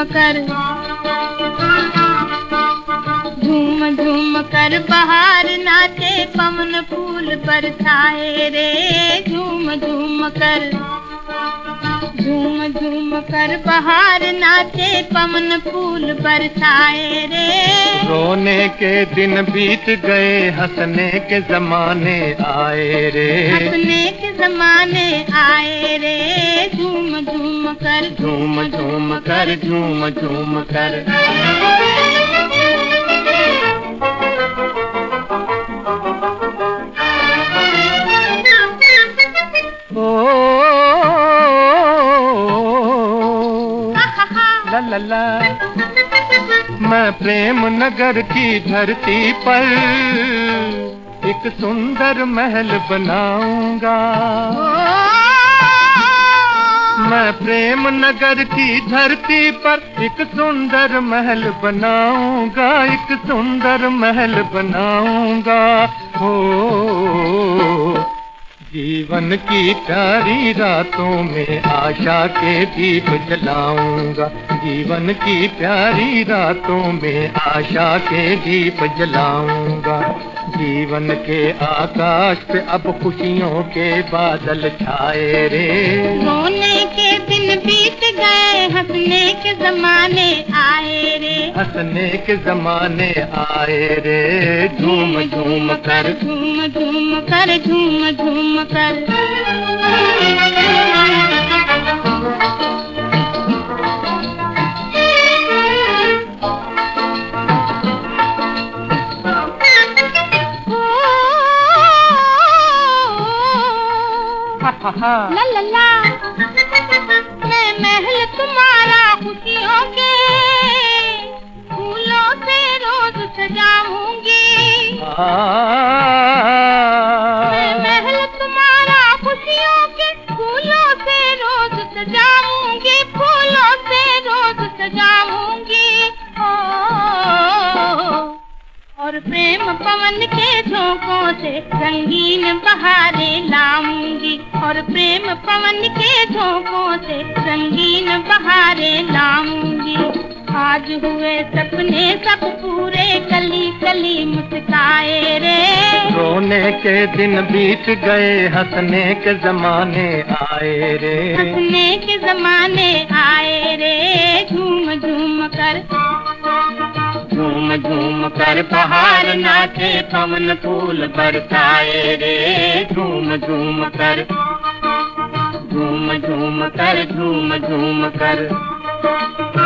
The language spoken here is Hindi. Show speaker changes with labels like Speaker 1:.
Speaker 1: कर, झूम झूम कर बहार नाचे, पवन फूल बरसाए रे। झूम झूम कर, झूम झूम कर बहार नाचे, पवन फूल बरसाए रे।
Speaker 2: रोने के दिन बीत गए, हंसने के जमाने आए रे।
Speaker 1: हंसने के जमाने आए रे। झूम झूम कर,
Speaker 2: झूम झूम कर, झूम झूम कर। ला ला, मैं प्रेम नगर की धरती पर एक सुंदर महल बनाऊंगा। मैं प्रेम नगर की धरती पर एक सुंदर महल बनाऊंगा, एक सुंदर महल बनाऊंगा। हो जीवन की प्यारी रातों में आशा के दीप जलाऊंगा। जीवन की प्यारी रातों में आशा के दीप जलाऊंगा। जीवन के आकाश पे अब खुशियों के बादल छाए रे।
Speaker 1: रोने के दिन बीत गए, हंसने के जमाने आए रे।
Speaker 2: हंसने के जमाने आए रे। झूम झूम कर,
Speaker 1: झूम झूम कर, झूम झूम कर। ला ला ला, मैं महल तुम्हारा खुशियों के फूलों से रोज सजाऊंगी। मैं महल तुम्हारा खुशियों के फूलों से रोज सजाऊंगी, फूलों से रोज सजाऊंगी। और प्रेम पवन के झोंकों से रंगीन बहारें लाऊंगी। और प्रेम पवन के झोंकों से रंगीन बहारें लाऊंगी। आज हुए सपने सब पूरे, कली कली मुस्काए रे।
Speaker 2: रोने के दिन बीत गए, हंसने के जमाने आए रे।
Speaker 1: हंसने के जमाने आए रे। झूम झूम कर,
Speaker 2: झूम झूम कर बहार नाचे, पवन फूल बरसाए रे। झूम झूम कर, झूम झूम कर, झूम झूम कर।